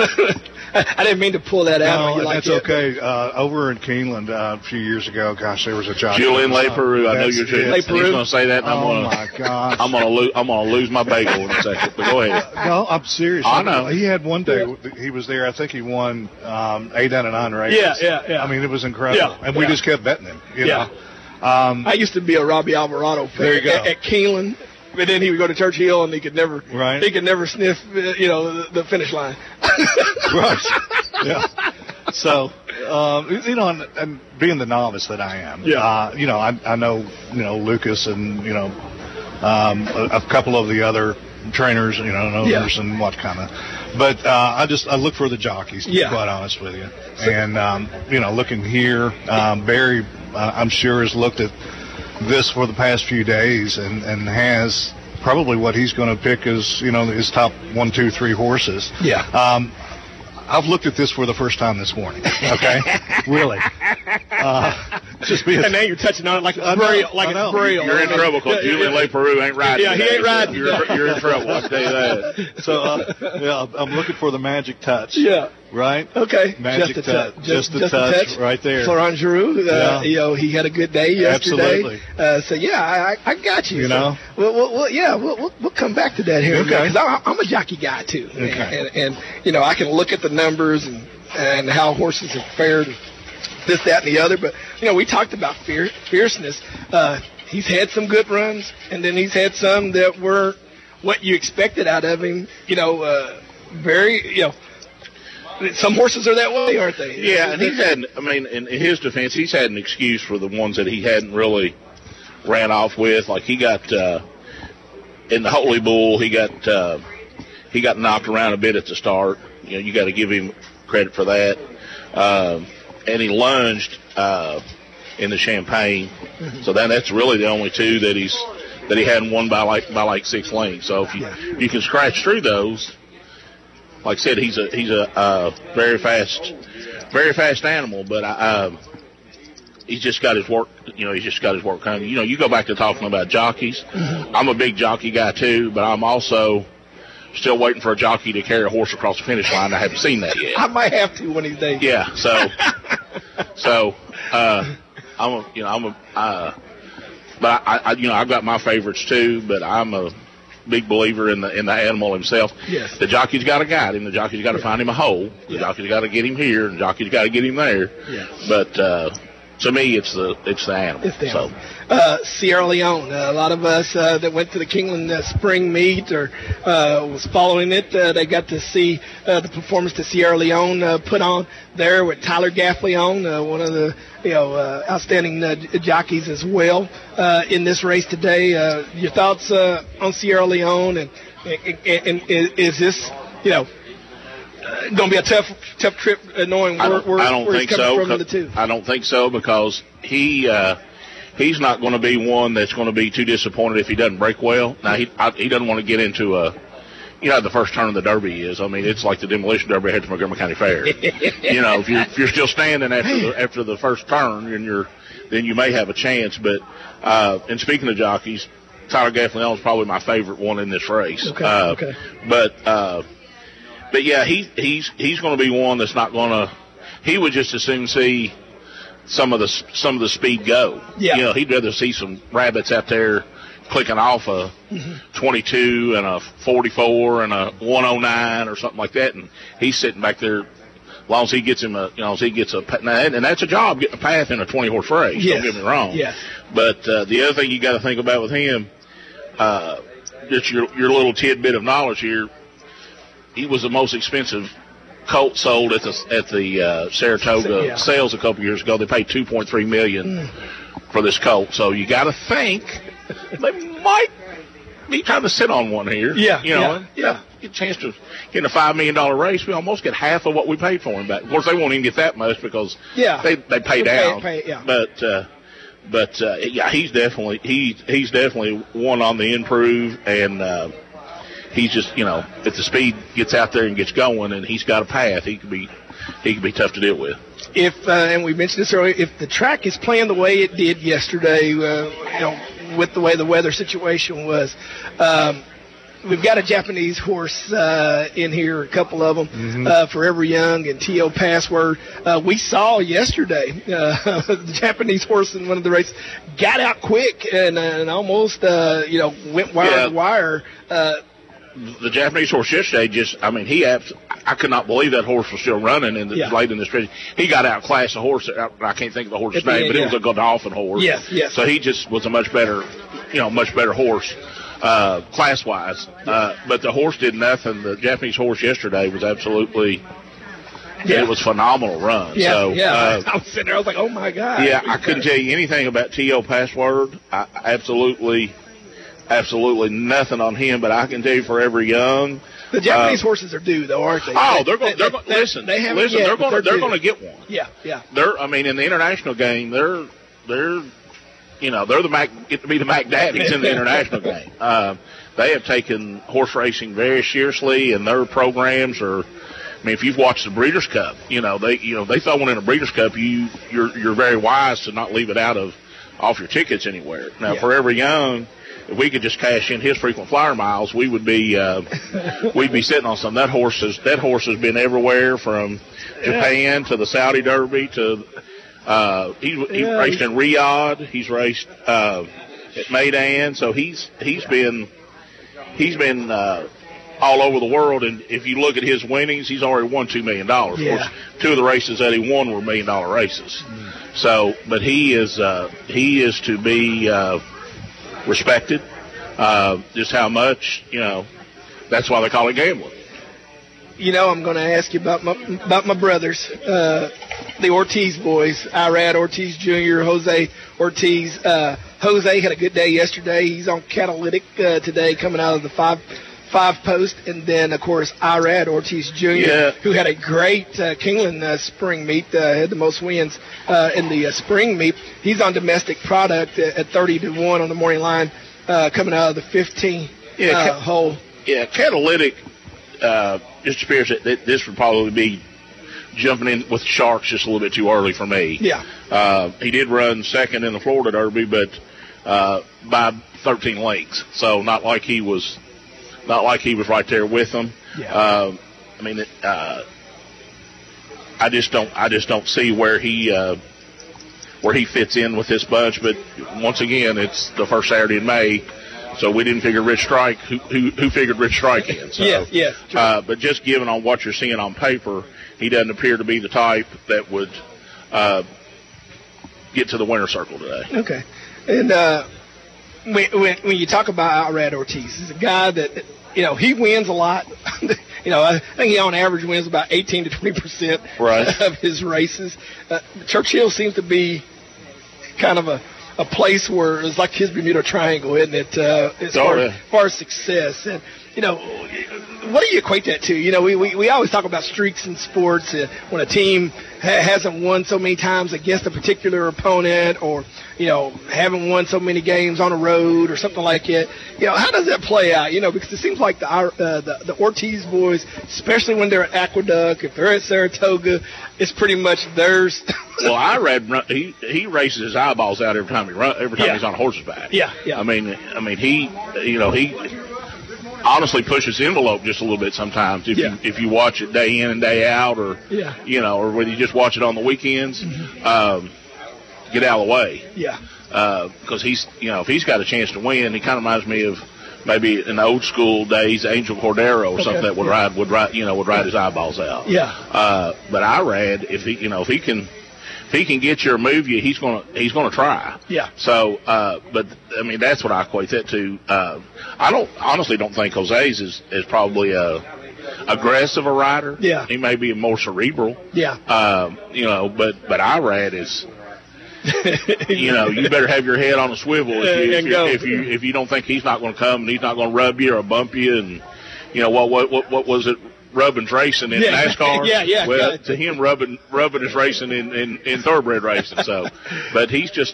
I didn't mean to pull that out. No, that's okay. Over in Keeneland a few years ago, gosh, there was a jockey.
Julian Leperoux. I know you're
Leperoux.
He's going to say that. And
my gosh!
I'm going to lose my bagel in a second. But go ahead.
No, I'm serious.
I know.
He had one day. He was there. I think he won 8 out of 9 races.
Yeah.
It was incredible, and we just kept betting him. You know?
I used to be a Robbie Alvarado fan
there you go.
at Keeneland. But then he would go to Churchill, and he could never sniff, the finish line.
Right. Yeah. So, and being the novice that I am, I know, Lucas and, a couple of the other trainers, owners and what kind of. But I look for the jockeys, to be quite honest with you. And, looking here, Barry, I'm sure, has looked at this for the past few days and has probably what he's going to pick as his top 1, 2, 3 horses. I've looked at this for the first time this morning. Okay, really.
And now you're touching on it like it's braille.
You're in trouble because Julian Leperoux ain't riding.
Yeah, he ain't riding.
You're in trouble. I'll tell you that.
So I'm looking for the magic touch.
Yeah.
Right?
Okay.
Magic touch. Just a touch right there.
Florent Giroux, he had a good day yesterday.
Absolutely.
I got you. We'll come back to that here.
Okay.
Because I'm a jockey guy too.
Okay.
And I can look at the numbers and how horses have fared, this, that, and the other. But we talked about Fierceness. He's had some good runs, and then he's had some that were what you expected out of him. some horses are that way, aren't they?
Yeah, and he's had, I mean, in his defense, he's had an excuse for the ones that he hadn't really ran off with. Like he got, in the Holy Bull, he got knocked around a bit at the start. You know, you got to give him credit for that. And he lunged in the Champagne. So that's really the only two that he hadn't won by like 6 lengths. So if you can scratch through those, like I said, he's a very fast animal, but he's just got his work. You know, he's just got his work coming. You know, you go back to talking about jockeys. I'm a big jockey guy too, but I'm also still waiting for a jockey to carry a horse across the finish line. I haven't seen that yet.
I might have to one of these days.
Yeah. But I've got my favorites too. But I'm a big believer in the animal himself.
Yes.
The jockey's got to guide him. The jockey's got to find him a hole. The jockey's got to get him here, and the jockey's got to get him there.
Yeah.
But to me, it's the animal.
It's the animal. Sierra Leone. A lot of us that went to the Kingland spring meet or was following it, they got to see the performance that Sierra Leone put on there with Tyler Gaffleon, one of the outstanding jockeys as well in this race today. Your thoughts on Sierra Leone, and is this going to be a tough trip, knowing where he's coming from in the two?
I don't think so, because he's not going to be one that's going to be too disappointed if he doesn't break well. Now he doesn't want to get into the first turn of the Derby is. I mean, it's like the demolition Derby ahead to Montgomery County Fair. If you're still standing after the first turn, then you may have a chance. But and speaking of jockeys, Tyler Gaffleon is probably my favorite one in this race.
Okay.
But yeah, he's going to be one that's not going to. He would just as soon see some of the speed go.
Yeah.
He'd rather see some rabbits out there clicking off a 22 and a 44 and a 109 or something like that, and he's sitting back there. As long as he gets him and that's a job, getting a path in a 20-horse race.
Yes.
Don't get me wrong.
Yes.
But the other thing you got to think about with him, just your little tidbit of knowledge here. He was the most expensive colt sold at the Saratoga sales a couple years ago. They paid $2.3 million for this colt. So you got to think they might be trying to sit on one here.
Yeah.
Get a chance to get in a $5 million race. We almost get half of what we paid for him back. Of course, they won't even get that much because they pay down. But he's definitely one on the improve, and he's just, if the speed gets out there and gets going and he's got a path, he could be tough to deal with.
If and we mentioned this earlier, if the track is playing the way it did yesterday, with the way the weather situation was, we've got a Japanese horse in here, a couple of them, Forever Young and T.O. Password. We saw yesterday the Japanese horse in one of the races got out quick and almost went wire to wire.
The Japanese horse yesterday I could not believe that horse was still running late in the stretch. He got outclassed a horse. I can't think of the horse's name, but it was a Godolphin horse.
Yes.
So he just was a much better horse, class-wise. But the horse did nothing. The Japanese horse yesterday was absolutely, it was a phenomenal run.
Yeah,
so,
I was sitting there, I was like, oh my God.
Yeah, I couldn't tell you anything about T.O. Password. Absolutely nothing on him, but I can tell you Forever Young.
The Japanese horses are due, though, aren't they?
Oh, they're going to get one.
Yeah.
In the international game, they're get to be the Mac Daddies in the international game. They have taken horse racing very seriously, and their programs are. If you've watched the Breeders' Cup, they throw one in a Breeders' Cup. You're very wise to not leave it off your tickets anywhere. Now, Forever Young. If we could just cash in his frequent flyer miles, we would be we'd be sitting on some. That horse has been everywhere from Japan to the Saudi Derby to he raced in Riyadh. He's raced at Meydan, so he's been all over the world. And if you look at his winnings, he's already won $2 million. Of course, 2 of the races that he won were $1 million races. So, but he is to be respected. Just how much, that's why they call it gambling.
I'm going to ask you about my brothers, the Ortiz boys, Irad Ortiz Jr., Jose Ortiz. Jose had a good day yesterday. He's on catalytic today, coming out of the five post, and then of course Irad Ortiz Jr., who had a great Kingland spring meet, had the most wins in the spring meet. He's on domestic product at 30-1 on the morning line, coming out of the 15 hole.
Yeah, catalytic just appears that this would probably be jumping in with Sharks just a little bit too early for me.
Yeah.
He did run second in the Florida Derby, but by 13 lengths, so not like he was right there with them.
Yeah.
I just don't see where he fits in with this bunch. But once again, it's the first Saturday in May, so we didn't figure Rich Strike. Who figured Rich Strike in? So,
yeah.
But just given on what you're seeing on paper, he doesn't appear to be the type that would get to the winner's circle today.
Okay. And when you talk about Irad Ortiz, he's a guy that, he wins a lot. I think he on average wins about 18 to 20% of his races. Churchill seems to be kind of a place where it's like his Bermuda Triangle, isn't it? As far as success. And, what do you equate that to? We always talk about streaks in sports. When a team hasn't won so many times against a particular opponent, or haven't won so many games on the road or something like that. How does that play out? Because it seems like the Ortiz boys, especially when they're at Aqueduct, if they're at Saratoga, it's pretty much theirs.
Well, I read he races his eyeballs out every time he's on a horse's back.
Yeah.
I mean he honestly pushes the envelope just a little bit sometimes if you watch it day in and day out, or or whether you just watch it on the weekends. Get out of the way.
Yeah.
Because he's if he's got a chance to win, he kind of reminds me of maybe in the old school days Angel Cordero or something that would ride his eyeballs out.
Yeah.
But Irad, if he can get you or move you, he's gonna try.
Yeah.
So, but I mean that's what I equate that to. I honestly don't think Jose's is probably aggressive a rider.
Yeah.
He may be more cerebral.
Yeah.
But Irad is. You better have your head on a swivel if you don't think he's not going to come and he's not going to rub you or bump you, and what was it? Rubbing's racing in NASCAR.
Yeah.
Well, to him, rubbing is racing in thoroughbred racing. So, but he's just,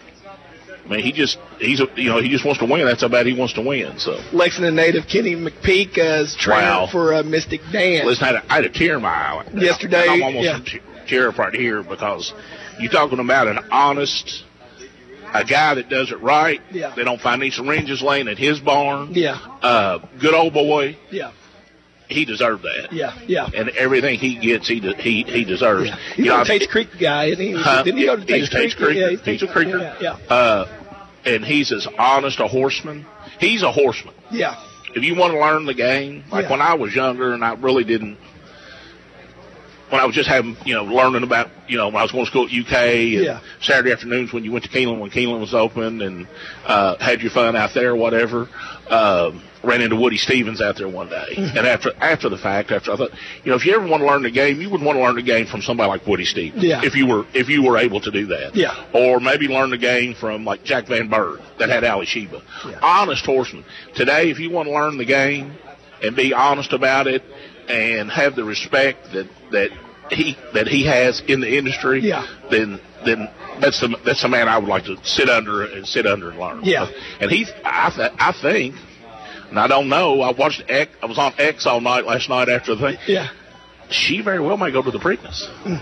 he just wants to win. That's how bad he wants to win. So,
Lexington native Kenny McPeak is trainer for Mystic Dan.
Listen, I had a tear in my eye
yesterday.
I'm almost tear up right here because you're talking about a guy that does it right.
Yeah.
They don't find any syringes laying at his barn.
Yeah.
Good old boy.
Yeah.
He deserved that.
Yeah.
And everything he gets, he deserves.
Yeah. He's a Tate's Creek guy, isn't he? Didn't he go to Tate's Creek?
Yeah, he's a creeker.
Yeah.
And he's as honest a horseman. He's a horseman.
Yeah.
If you want to learn the game, like when I was younger and I really didn't, when I was just having, learning about, when I was going to school at UK and Saturday afternoons when you went to Keeneland when Keeneland was open and had your fun out there or whatever, ran into Woody Stevens out there one day.
Mm-hmm.
And after the fact, I thought, if you ever want to learn the game, you would want to learn the game from somebody like Woody Stevens.
Yeah.
If you were able to do that.
Yeah.
Or maybe learn the game from like Jack Van Berg that had Ali Sheba.
Yeah.
Honest horseman. Today, if you want to learn the game and be honest about it and have the respect that he has in the industry, then that's the man I would like to sit under and learn.
Yeah.
And I think, and I don't know, I was on X all night last night after the thing.
Yeah.
She very well may go to the Preakness.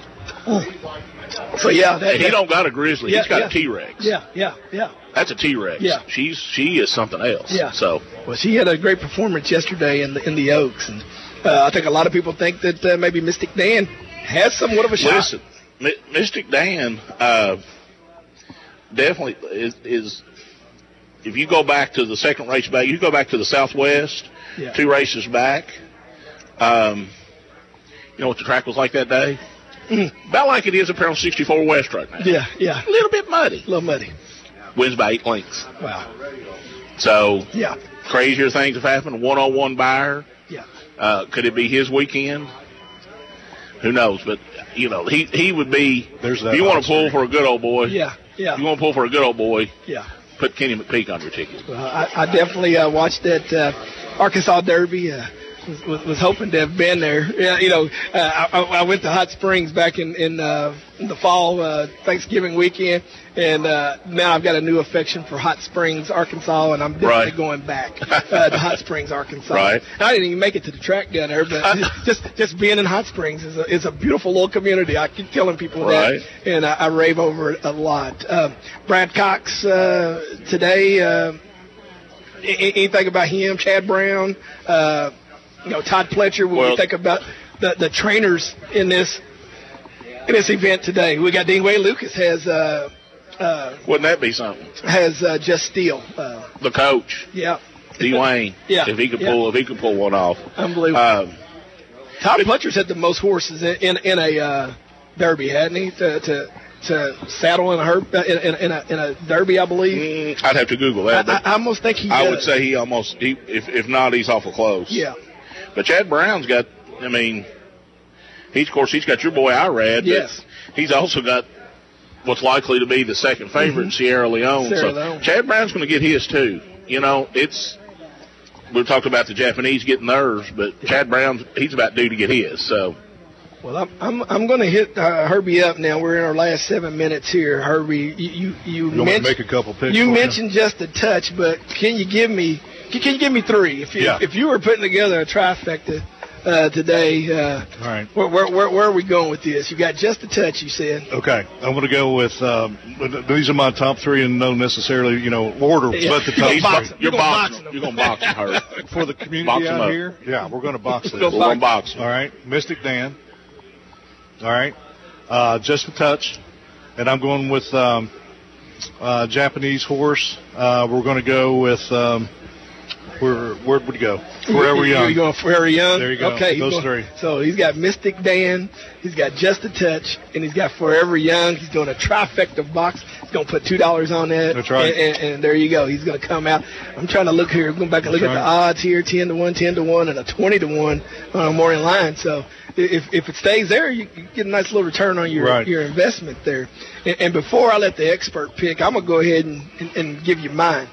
So
he don't got a Grizzly. He's got a T-Rex.
Yeah.
That's a T-Rex.
Yeah.
She is something else.
Yeah.
So.
Well, she had a great performance yesterday in the Oaks, and I think a lot of people think that maybe Mystic Dan has somewhat of a shot.
Listen, Mystic Dan definitely is. If you go back to the second race back, you go back to the Southwest, 2 races back. You know what the track was like that day? About like it is up here on 64 West right now.
Yeah.
A little bit muddy.
A little muddy.
Wins by 8 lengths.
Wow.
So,
yeah.
Crazier things have happened. 101 buyer.
Yeah.
Could it be his weekend? Who knows? But, you know, he would be – if you want to pull for a good old boy.
Yeah.
If you want to pull for a good old boy.
Yeah.
Put Kenny McPeak on your ticket.
Well, I definitely watched that Arkansas Derby. Was hoping to have been there. Yeah, you know, I went to Hot Springs back in the fall, Thanksgiving weekend, and now I've got a new affection for Hot Springs, Arkansas, and I'm definitely going back to Hot Springs, Arkansas.
Right.
I didn't even make it to the track down there, but just being in Hot Springs is a beautiful little community. I keep telling people that, and I rave over it a lot. Brad Cox today. Anything about him? Chad Brown. You know, Todd Pletcher, when we think about the trainers in this event today. We got Dean Wade Lucas has
wouldn't that be something?
Has Just Steele.
The coach.
Yeah.
Dwayne.
Yeah.
If he could pull one off.
Unbelievable. Todd Pletcher's had the most horses in a derby, hadn't he? To saddle in a derby, I believe.
I'd have to Google that.
I almost think he.
I would say if not, he's awful close.
Yeah.
But Chad Brown's got, I mean, he's got your boy Irad.
Yes.
But he's also got what's likely to be the second favorite, Sierra Leone. So Chad Brown's going to get his too. You know, we've talked about the Japanese getting theirs, but Chad Brown, he's about due to get his. So.
Well, I'm going to hit Herbie up now. We're in our last 7 minutes here. Herbie, you mentioned
make a couple picks.
You mentioned just a touch, but can you give me 3? If you were putting together a trifecta today,
all right.
Where are we going with this? You got just a touch, you said.
Okay, I'm going to go with these are my top 3, and no necessarily order, but the top 3.
You're going to box them, Herb.
For the community out here. Yeah, we're going to box them.
We're going to box them.
All right, Mystic Dan. All right, just a touch, and I'm going with Japanese horse. We're going to go with where would we go? Forever Young.
You're going Forever Young.
There you go.
Okay,
those 3.
So he's got Mystic Dan, he's got Just a Touch, and he's got Forever Young. He's doing a trifecta box. He's going to put $2 on that.
That's right.
And there you go. He's going to come out. I'm trying to look here. I'm going back and look at the odds here: 10-1, 10-1, and a 20-1 more in line. So. If it stays there, you get a nice little return on your investment there. And before I let the expert pick, I'm going to go ahead and give you mine.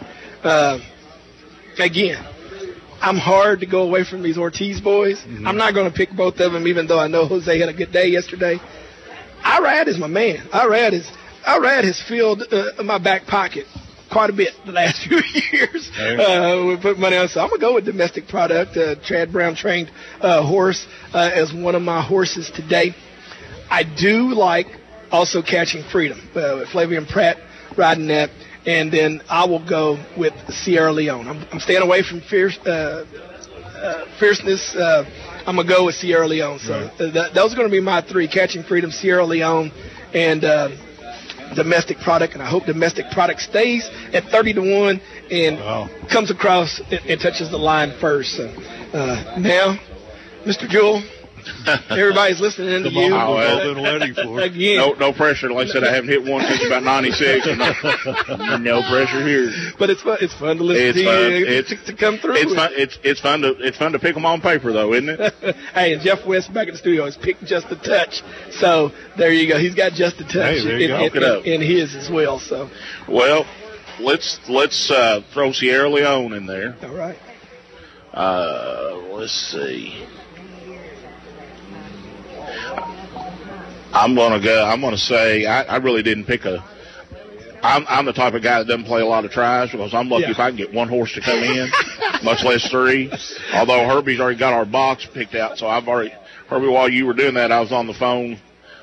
Again, I'm hard to go away from these Ortiz boys. Mm-hmm. I'm not going to pick both of them, even though I know Jose had a good day yesterday. Irad is my man. Irad has filled my back pocket quite a bit the last few years. We put money on, so I'm going to go with Domestic Product, Chad Brown trained horse as one of my horses today. I do like also Catching Freedom, Flavian Pratt riding that, and then I will go with Sierra Leone. I'm staying away from fierceness. I'm going to go with Sierra Leone. So those are going to be my 3, Catching Freedom, Sierra Leone, and Domestic Product, and I hope Domestic Product stays at 30-1 and comes across and touches the line first. So, now, Mr. Jewell, everybody's listening to you.
Again. No pressure. Like I said, I haven't hit one since about 96. No pressure here.
But it's fun to listen to you to come through.
It's fun to pick them on paper, though, isn't it?
Hey, and Jeff West back in the studio has picked Just a Touch. So there you go. He's got Just a Touch in his as well. So,
well, let's throw Sierra Leone in there.
All right.
Let's see. I'm going to say I really didn't pick I'm the type of guy that doesn't play a lot of tries because I'm lucky if I can get one horse to come in, much less 3. Although Herbie's already got our box picked out, so Herbie, while you were doing that, I was on the phone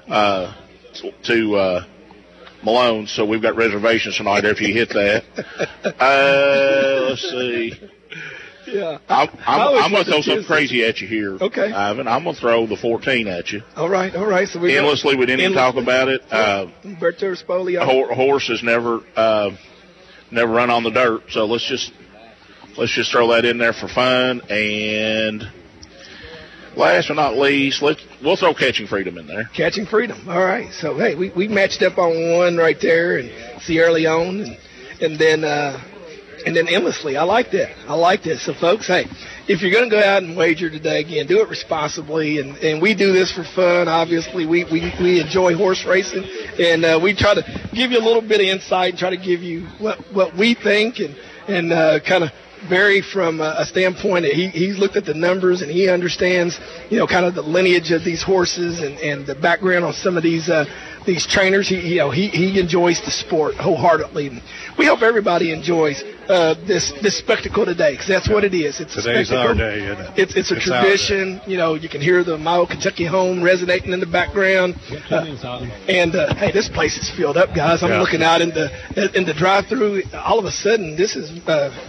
to Malone, so we've got reservations tonight after you hit that. Let's see.
Yeah.
I'm going to throw something crazy at you here,
okay,
Ivan. I'm going to throw the 14 at you.
All right. So we
endlessly. We didn't even talk about it.
Umberto Spolio.
Horse has never run on the dirt, so let's just throw that in there for fun. And last but not least, we'll throw Catching Freedom in there.
Catching Freedom. All right. So hey, we matched up on one right there, and Sierra Leone, and then. and then endlessly. I like that. So, folks, hey, if you're going to go out and wager today, again, do it responsibly. And we do this for fun. Obviously, we enjoy horse racing, and we try to give you a little bit of insight and try to give you what we think and kind of Barry, from a standpoint that he's looked at the numbers and he understands, kind of the lineage of these horses and the background on some of these trainers. He enjoys the sport wholeheartedly. And we hope everybody enjoys this spectacle today, because that's what it is. It's
Today's
a spectacle.
our day, isn't it?
It's a tradition. You can hear the Mile Kentucky Home resonating in the background. Hey, this place is filled up, guys. I'm looking out in the drive-through. All of a sudden, this is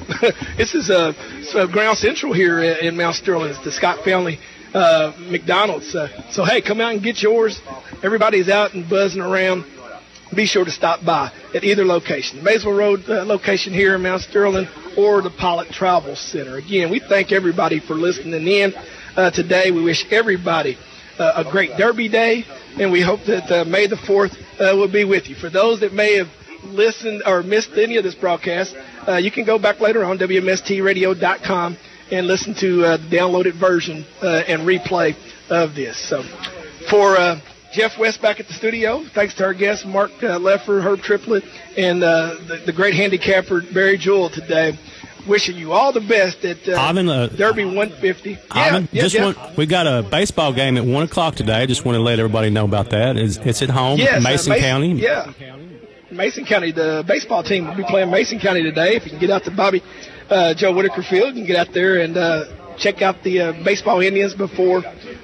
Ground Central here in Mount Sterling. It's the Scott Family McDonald's. So hey, come out and get yours. Everybody's out and buzzing around. Be sure to stop by at either location, the Maysville Road location here in Mount Sterling, or the Pilot Travel Center. Again, we thank everybody for listening in today. We wish everybody a great Derby Day, and we hope that May the 4th will be with you. For those that may have listened or missed any of this broadcast, you can go back later on WMSTradio.com and listen to the downloaded version and replay of this. So for Jeff West back at the studio, thanks to our guests Mark Leffer, Herb Triplett, and the great handicapper Barry Jewell today. Wishing you all the best at Derby 150.
Ivan, we got a baseball game at 1 o'clock today. Just want to let everybody know about that. It's at home, Mason County.
Yeah, Mason County. The baseball team will be playing Mason County today. If you can get out to Bobby Joe Whitaker Field, you can get out there and check out the baseball Indians before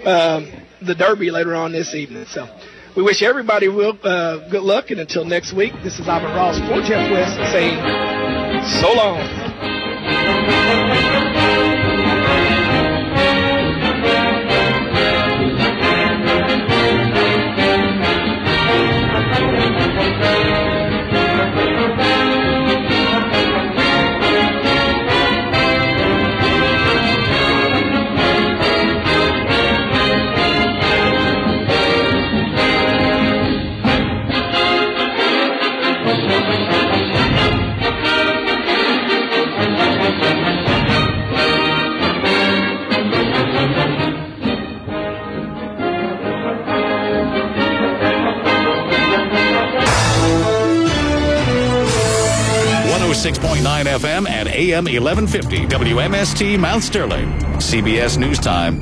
the Derby later on this evening. So we wish everybody good luck, and until next week, this is Ivan Ross for Jeff West saying so long.
.9 FM and AM 1150 WMST Mount Sterling. CBS News Time.